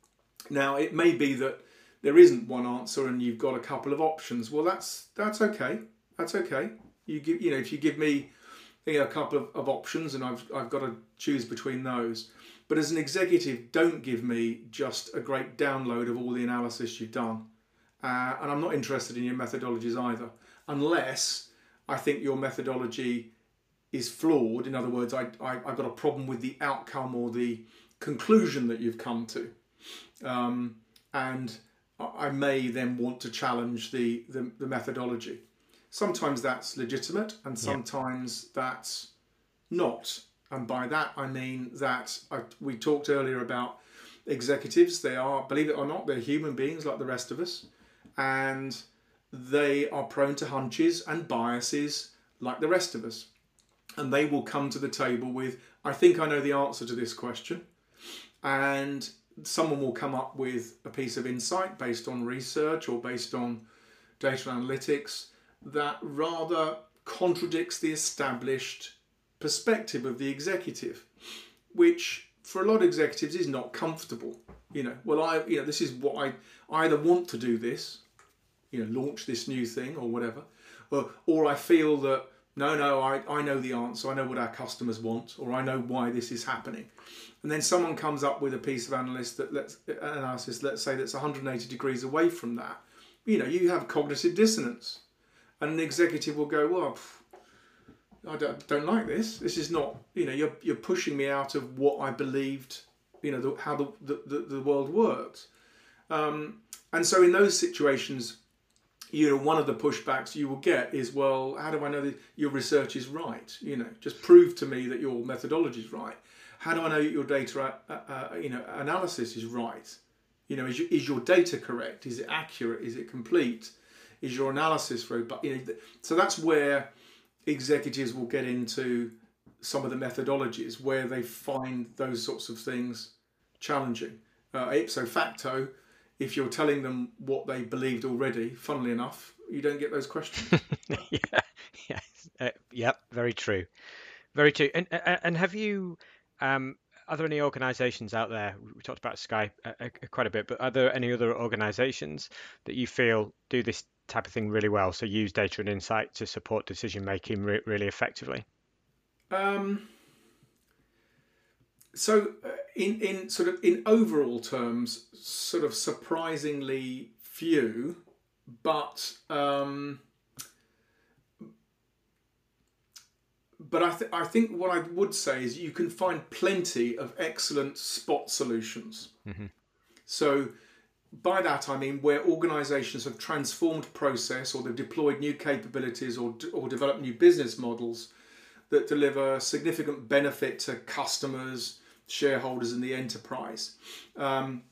Now, it may be that there isn't one answer and you've got a couple of options. Well, that's that's okay. That's okay. You give, you know, if you give me you know, a couple of, of options and I've I've got to choose between those. But as an executive, don't give me just a great download of all the analysis you've done. Uh, and I'm not interested in your methodologies either, unless I think your methodology is flawed. In other words, I, I, I've got a problem with the outcome or the conclusion that you've come to. Um, and I may then want to challenge the, the, the methodology. Sometimes that's legitimate and sometimes yeah. that's not. And by that, I mean that I, we talked earlier about executives. They are, believe it or not, they're human beings like the rest of us. And they are prone to hunches and biases like the rest of us. And they will come to the table with, I think I know the answer to this question. And someone will come up with a piece of insight based on research or based on data analytics that rather contradicts the established perspective of the executive, which for a lot of executives is not comfortable. You know, well, I, you know, this is what I, I either want to do this, you know, launch this new thing or whatever, or, or I feel that, no, no, I, I know the answer, I know what our customers want, or I know why this is happening. And then someone comes up with a piece of analysis that let's, analysis, let's say that's one hundred eighty degrees away from that. You know, you have cognitive dissonance. And an executive will go, well, I don't, don't like this. This is not, you know, you're you're pushing me out of what I believed, you know, the, how the, the, the world works. Um, and so in those situations, you know, one of the pushbacks you will get is, well, how do I know that your research is right? You know, just prove to me that your methodology is right. How do I know that your data, uh, uh, you know, analysis is right? You know, is your, is your data correct? Is it accurate? Is it complete? Is your analysis robust? You know, so that's where executives will get into some of the methodologies where they find those sorts of things challenging. Uh, ipso facto, if you're telling them what they believed already, funnily enough, you don't get those questions. yeah, yeah, uh, yep, very true, very true. And and have you? Um, are there any organisations out there? We talked about Skype uh, quite a bit, but are there any other organisations that you feel do this type of thing really well? So use data and insight to support decision making re- really effectively. Um. So, uh, in in sort of in overall terms, sort of surprisingly few, but um, but I th- I think what I would say is you can find plenty of excellent spot solutions. Mm-hmm. So by that I mean where organisations have transformed process, or they've deployed new capabilities, or or developed new business models that deliver significant benefit to customers, shareholders, and the enterprise. Um,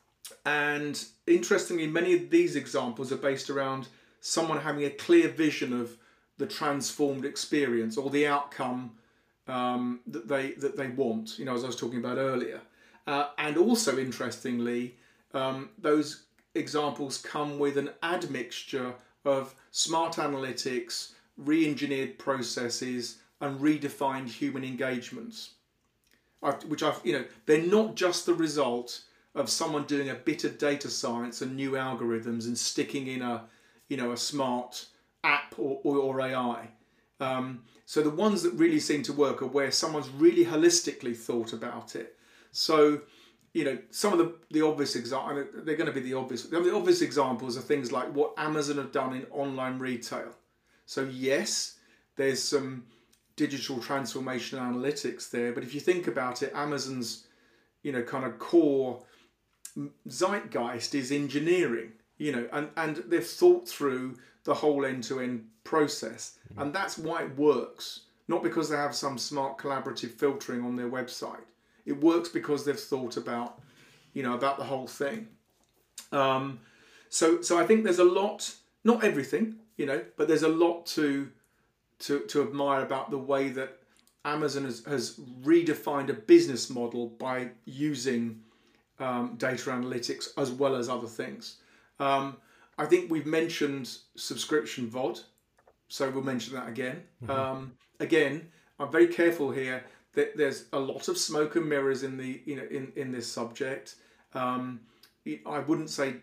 and interestingly, many of these examples are based around someone having a clear vision of the transformed experience or the outcome um, that they that they want. You know, as I was talking about earlier, uh, and also interestingly, um, those examples come with an admixture of smart analytics, re-engineered processes, and redefined human engagements, which I've, you know, they're not just the result of someone doing a bit of data science and new algorithms and sticking in a, you know, a smart app or, or, or A I. Um, so the ones that really seem to work are where someone's really holistically thought about it. So, you know, some of the, the obvious examples, they're going to be the obvious, the obvious examples are things like what Amazon have done in online retail. So yes, there's some digital transformation analytics there, but if you think about it, Amazon's, you know, kind of core zeitgeist is engineering, you know, and, and they've thought through the whole end-to-end process, and that's why it works, not because they have some smart collaborative filtering on their website. It works because they've thought about, you know, about the whole thing. Um, so so I think there's a lot, not everything, you know, but there's a lot to to to admire about the way that Amazon has, has redefined a business model by using um, data analytics as well as other things. Um, I think we've mentioned subscription V O D, so we'll mention that again. Mm-hmm. Um, again, I'm very careful here that there's a lot of smoke and mirrors in the you know in, in this subject. Um, I wouldn't say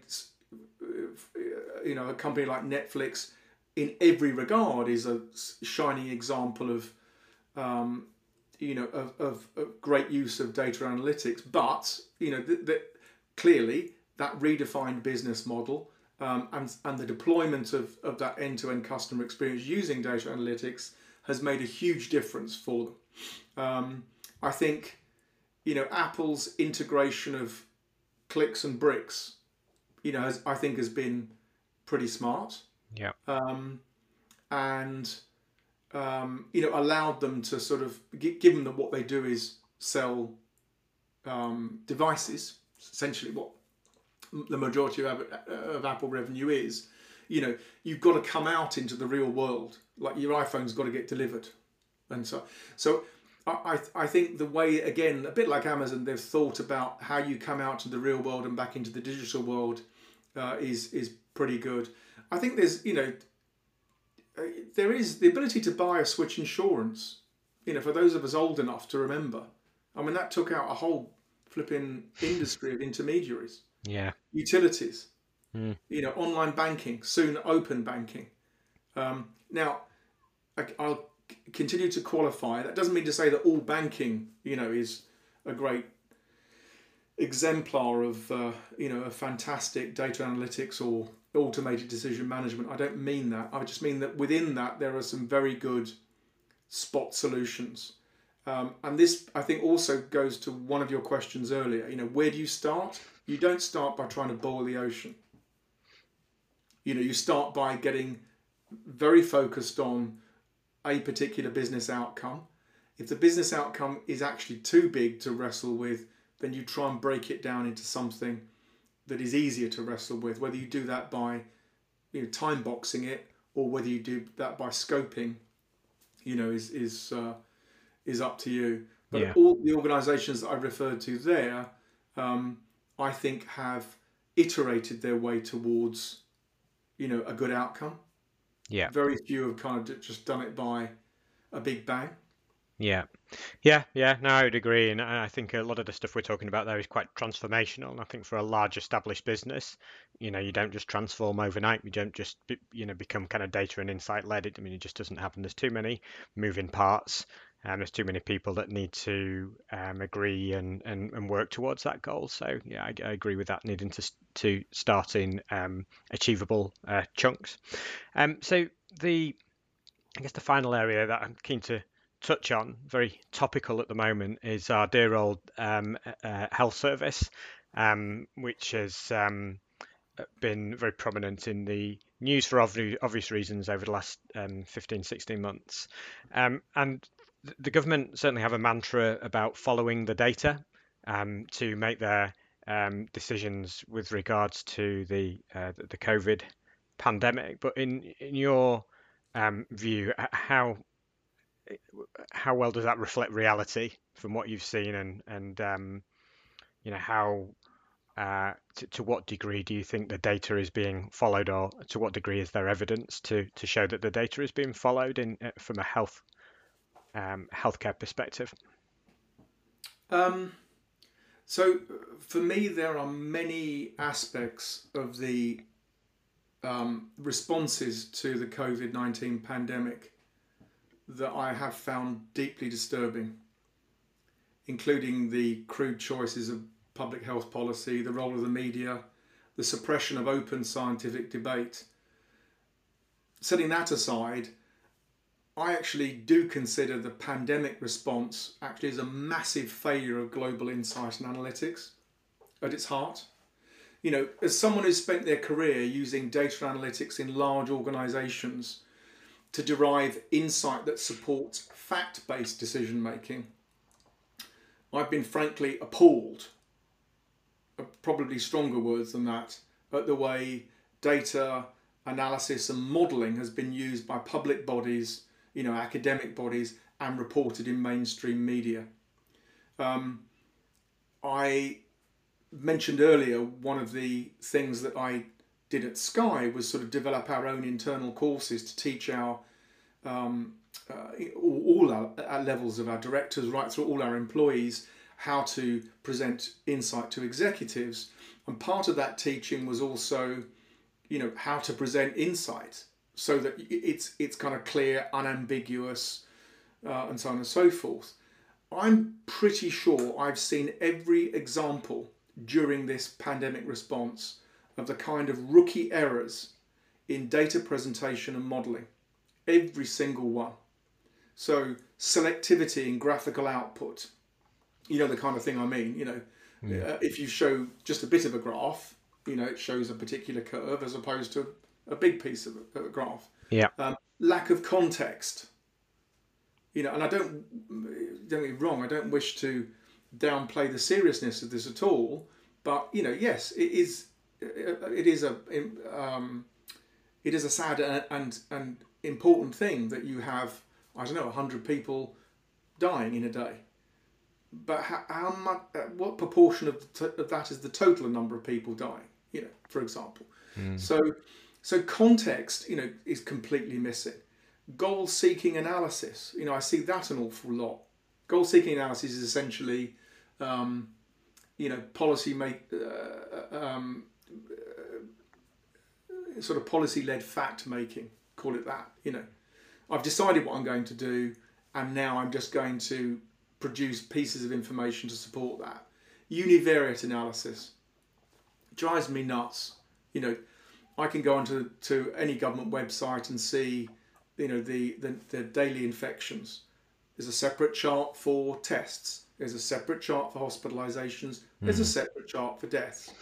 you know a company like Netflix in every regard is a shining example of um, you know of, of, of great use of data analytics, but you know that th- clearly that redefined business model um, and and the deployment of, of that end-to-end customer experience using data analytics has made a huge difference for them. Um, I think you know Apple's integration of clicks and bricks, you know, has, I think has been pretty smart. Yeah. Um, and um, you know, allowed them to sort of, given that what they do is sell um, devices, essentially what the majority of, of Apple revenue is, you know, you've got to come out into the real world. Like your iPhone's got to get delivered. And so, so I, I think the way, again, a bit like Amazon, they've thought about how you come out to the real world and back into the digital world uh, is, is pretty good. I think there's, you know, there is the ability to buy a switch insurance, you know, for those of us old enough to remember. I mean, that took out a whole flipping industry of intermediaries. Yeah. Utilities, mm. you know, online banking, soon open banking. Um, now, I, I'll continue to qualify. That doesn't mean to say that all banking, you know, is a great exemplar of, uh, you know, a fantastic data analytics or automated decision management. I don't mean that. I just mean that within that there are some very good spot solutions. Um, and this, I think, also goes to one of your questions earlier. You know, where do you start? You don't start by trying to boil the ocean. You know, you start by getting very focused on a particular business outcome. If the business outcome is actually too big to wrestle with, then you try and break it down into something that is easier to wrestle with, whether you do that by, you know, time boxing it, or whether you do that by scoping, you know, is is uh, is up to you. But yeah. All the organisations that I referred to there, um, I think have iterated their way towards, you know, a good outcome. Yeah. Very few have kind of just done it by a big bang. Yeah, yeah, yeah. No, I would agree, and I think a lot of the stuff we're talking about there is quite transformational. And I think for a large established business, you know, you don't just transform overnight. You don't just, you know, become kind of data and insight led. I mean, it just doesn't happen. There's too many moving parts, and there's too many people that need to um, agree and, and, and work towards that goal. So yeah, I, I agree with that. Needing to to start in um, achievable uh, chunks. Um, so the, I guess the final area that I'm keen to touch on, very topical at the moment, is our dear old um, uh, health service. um, which has um, been very prominent in the news for obvious, obvious reasons over the last um, fifteen, sixteen months. Um, and the government certainly have a mantra about following the data um, to make their um, decisions with regards to the uh, the COVID pandemic. But in in your um, view, how how well does that reflect reality from what you've seen, and and um, you know how uh, to, to what degree do you think the data is being followed, or to what degree is there evidence to to show that the data is being followed in uh, from a health um, healthcare perspective? Um, so for me, there are many aspects of the um, responses to the COVID nineteen pandemic that I have found deeply disturbing, including the crude choices of public health policy, the role of the media, the suppression of open scientific debate. Setting that aside, I actually do consider the pandemic response actually as a massive failure of global insight and analytics at its heart. You know, as someone who's spent their career using data analytics in large organisations to derive insight that supports fact-based decision making, I've been frankly appalled, probably stronger words than that, at the way data analysis and modelling has been used by public bodies, you know, academic bodies, and reported in mainstream media. Um, I mentioned earlier, one of the things that I did at Sky was sort of develop our own internal courses to teach our um, uh, all our, our levels of our directors, right through all our employees, how to present insight to executives. And part of that teaching was also, you know, how to present insight so that it's it's kind of clear, unambiguous, uh, and so on and so forth. I'm pretty sure I've seen every example during this pandemic response of the kind of rookie errors in data presentation and modelling. Every single one. So selectivity in graphical output, you know, the kind of thing I mean, you know, yeah. uh, if you show just a bit of a graph, you know, it shows a particular curve as opposed to a big piece of a, a graph. Yeah. Um, lack of context, you know, and I don't, don't get me wrong, I don't wish to downplay the seriousness of this at all, but, you know, yes, it is, it is a, um, it is a sad and, and, and important thing that you have, I don't know, one hundred people dying in a day. But how, how much, what proportion of, the, of that is the total number of people dying, you know, for example. Mm. So, so context, you know, is completely missing. Goal-seeking analysis, you know, I see that an awful lot. Goal-seeking analysis is essentially, um, you know, policy make, uh, um, uh, sort of policy-led fact-making, call it that, you know. I've decided what I'm going to do, and now I'm just going to produce pieces of information to support that. Univariate analysis drives me nuts. You know, I can go onto to any government website and see, you know, the, the, the daily infections. There's a separate chart for tests. There's a separate chart for hospitalizations. There's mm. a separate chart for deaths.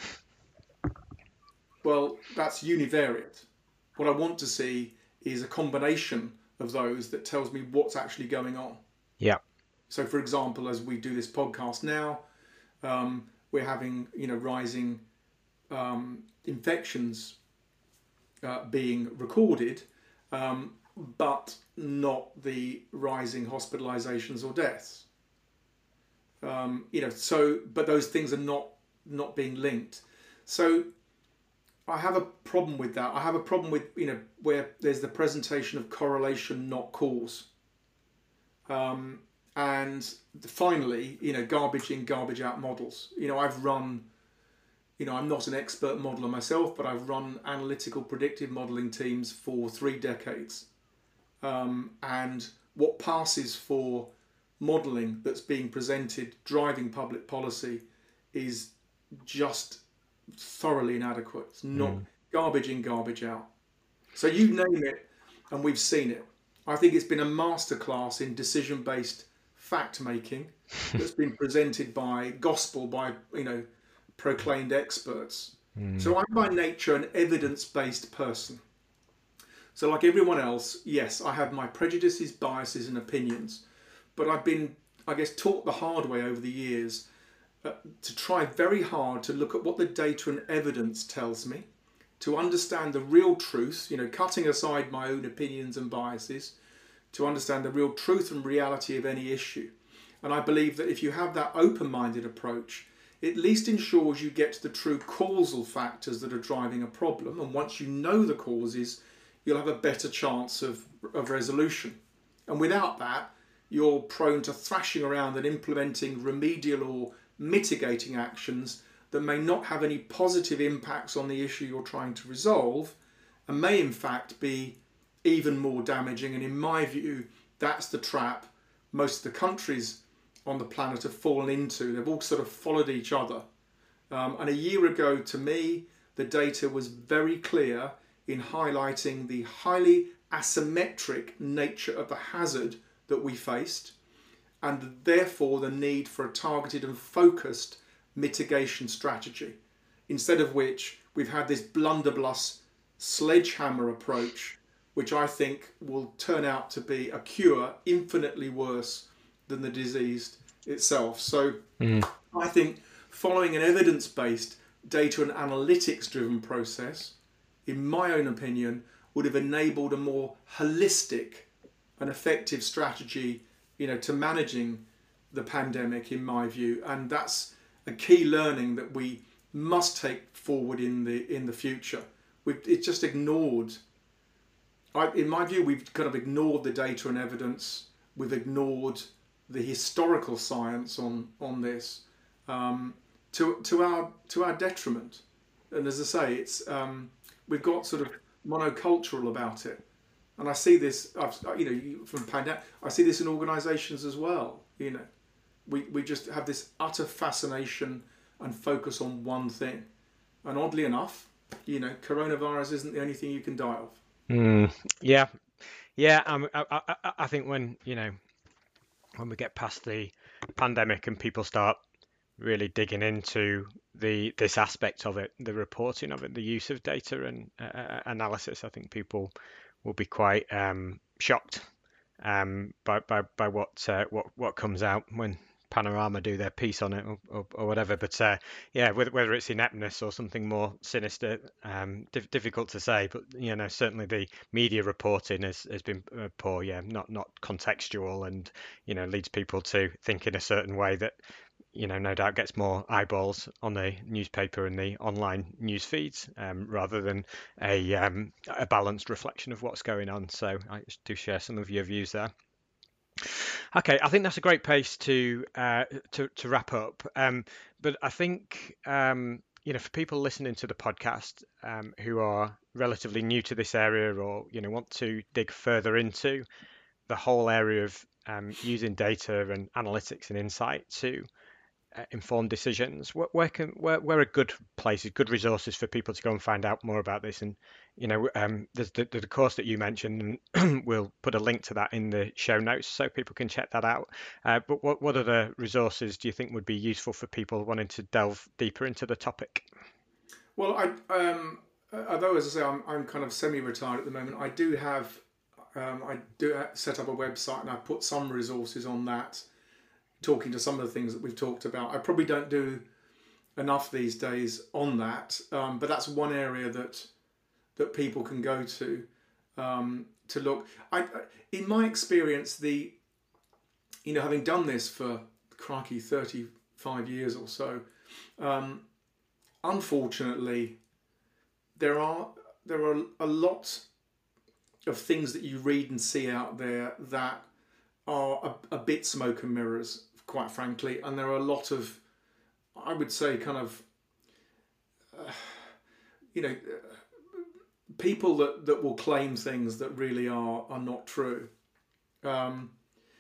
Well, that's univariate. What I want to see is a combination of those that tells me what's actually going on. Yeah. So, for example, as we do this podcast now, um, we're having, you know, rising um, infections uh, being recorded, um, but not the rising hospitalizations or deaths. Um, you know, so, but those things are not not being linked. So, I have a problem with that. I have a problem with, you know, where there's the presentation of correlation, not cause. Um, and finally, you know, garbage in, garbage out models. You know, I've run, you know, I'm not an expert modeler myself, but I've run analytical predictive modeling teams for three decades. Um, and what passes for modeling that's being presented, driving public policy, is just thoroughly inadequate. It's not mm. garbage in, garbage out. So you name it, and we've seen it. I think it's been a masterclass in decision-based fact-making that's been presented by gospel, by, you know, proclaimed experts. Mm. So I'm by nature an evidence-based person. So like everyone else, yes, I have my prejudices, biases and opinions. But I've been, I guess, taught the hard way over the years uh, to try very hard to look at what the data and evidence tells me, to understand the real truth, you know, cutting aside my own opinions and biases, to understand the real truth and reality of any issue. And I believe that if you have that open-minded approach, it at least ensures you get to the true causal factors that are driving a problem. And once you know the causes, you'll have a better chance of, of resolution. And without that, you're prone to thrashing around and implementing remedial or mitigating actions that may not have any positive impacts on the issue you're trying to resolve, and may in fact be even more damaging. And in my view, that's the trap most of the countries on the planet have fallen into. They've all sort of followed each other. Um, and a year ago, to me, the data was very clear in highlighting the highly asymmetric nature of the hazard that we faced, and therefore the need for a targeted and focused mitigation strategy, instead of which we've had this blunderbuss sledgehammer approach, which I think will turn out to be a cure infinitely worse than the disease itself. So mm. I think following an evidence-based data and analytics-driven process, in my own opinion, would have enabled a more holistic and effective strategy, you know, to managing the pandemic, in my view. And that's a key learning that we must take forward in the in the future. We've it's just ignored. I, in my view, we've kind of ignored the data and evidence. We've ignored the historical science on on this, um, to to our to our detriment. And as I say, it's um, we've got sort of monocultural about it. And I see this, I've, you know, from pandemic, I see this in organisations as well. You know, we we just have this utter fascination and focus on one thing. And oddly enough, you know, coronavirus isn't the only thing you can die of. Mm, yeah, yeah. Um, I, I I think when you know when we get past the pandemic and people start really digging into the this aspect of it, the reporting of it, the use of data and uh, analysis, I think people will be quite um, shocked um, by, by by what uh, what what comes out when Panorama do their piece on it or, or, or whatever. But uh, yeah, whether, whether it's ineptness or something more sinister, um, diff- difficult to say. But you know, certainly the media reporting has, has been uh, poor. Yeah, not not contextual, and you know, leads people to think in a certain way that, you know, no doubt gets more eyeballs on the newspaper and the online news feeds, um, rather than a um, a balanced reflection of what's going on. So I do share some of your views there. Okay, I think that's a great place to uh, to, to wrap up. Um, but I think um, you know, for people listening to the podcast um, who are relatively new to this area, or you know, want to dig further into the whole area of um, using data and analytics and insight to uh, informed decisions, where, where can where, where are good places, good resources for people to go and find out more about this? And you know, um, there's the, the course that you mentioned, and we'll put a link to that in the show notes so people can check that out. Uh, but what what other resources do you think would be useful for people wanting to delve deeper into the topic? Well, I um, although as I say, I'm I'm kind of semi-retired at the moment. I do have um, I do set up a website, and I put some resources on that, talking to some of the things that we've talked about. I probably don't do enough these days on that, um, but that's one area that that people can go to um, to look. I, in my experience, the you know, having done this for crikey thirty-five years or so, um, unfortunately, there are there are a lot of things that you read and see out there that are a, a bit smoke and mirrors, quite frankly, and there are a lot of, I would say, kind of, uh, you know, people that, that will claim things that really are are not true. Um,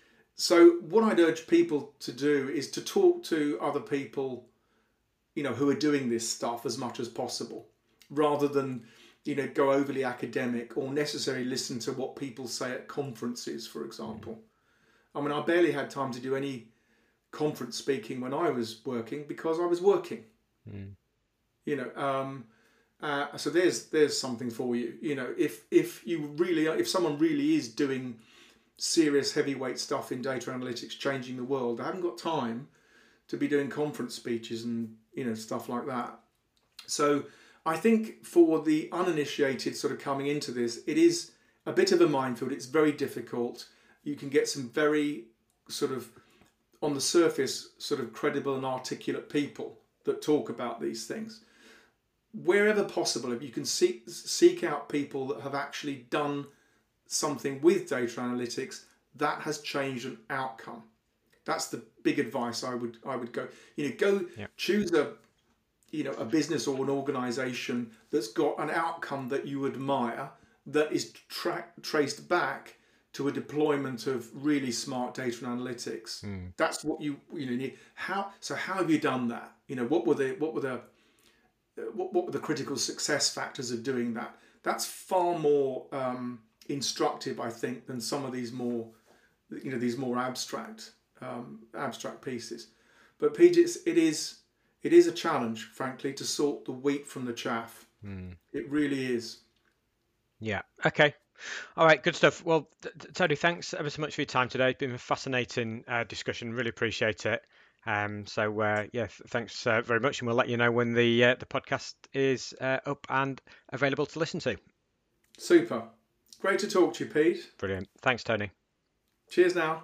so what I'd urge people to do is to talk to other people, you know, who are doing this stuff as much as possible, rather than, you know, go overly academic or necessarily listen to what people say at conferences, for example. I mean, I barely had time to do any conference speaking when I was working because I was working. Mm. You know, um, uh, so there's there's something for you. You know, if if you really if someone really is doing serious heavyweight stuff in data analytics, changing the world, they haven't got time to be doing conference speeches and, you know, stuff like that. So I think for the uninitiated sort of coming into this, it is a bit of a minefield. It's very difficult. You can get some very sort of on the surface sort of credible and articulate people that talk about these things. Wherever possible, if you can seek seek out people that have actually done something with data analytics that has changed an outcome. That's the big advice I would I would go. You know, go Yeah. choose a you know a business or an organization that's got an outcome that you admire, that is tra- traced back to a deployment of really smart data and analytics. Mm. That's what you you know need. How so? How have you done that? You know, what were the what were the what, what were the critical success factors of doing that? That's far more um, instructive, I think, than some of these more you know these more abstract um, abstract pieces. But Pete, it's, it is it is a challenge, frankly, to sort the wheat from the chaff. Mm. It really is. Yeah. Okay. All right. Good stuff. Well, th- th- Tony, thanks ever so much for your time today. It's been a fascinating uh, discussion. Really appreciate it. Um, so uh, yeah, th- thanks uh, very much, and we'll let you know when the uh, the podcast is uh, up and available to listen to. Super. Great to talk to you, Pete. Brilliant. Thanks, Tony. Cheers now.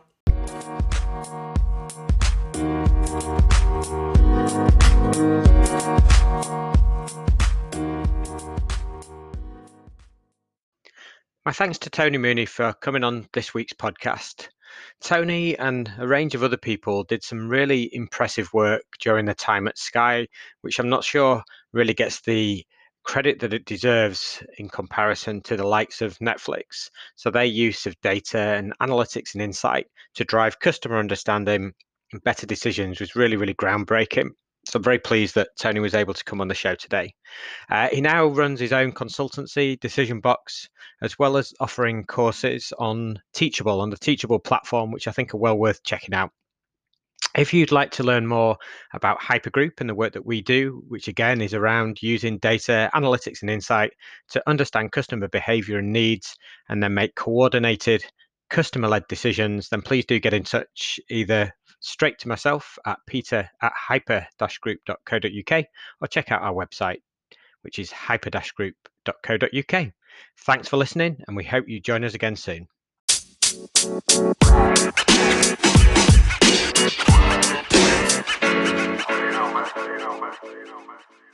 My thanks to Tony Mooney for coming on this week's podcast. Tony and a range of other people did some really impressive work during their time at Sky, which I'm not sure really gets the credit that it deserves in comparison to the likes of Netflix. So their use of data and analytics and insight to drive customer understanding and better decisions was really, really groundbreaking. So I'm very pleased that Tony was able to come on the show today. Uh, he now runs his own consultancy, Decision Box, as well as offering courses on Teachable, on the Teachable platform, which I think are well worth checking out. If you'd like to learn more about Hypergroup and the work that we do, which again is around using data, analytics, and insight to understand customer behavior and needs, and then make coordinated, customer-led decisions, then please do get in touch either straight to myself at peter at hyper dash group dot co dot uk or check out our website, which is hyper dash group dot co dot uk. Thanks for listening, and we hope you join us again soon. You know, man. You know, man. You know, man.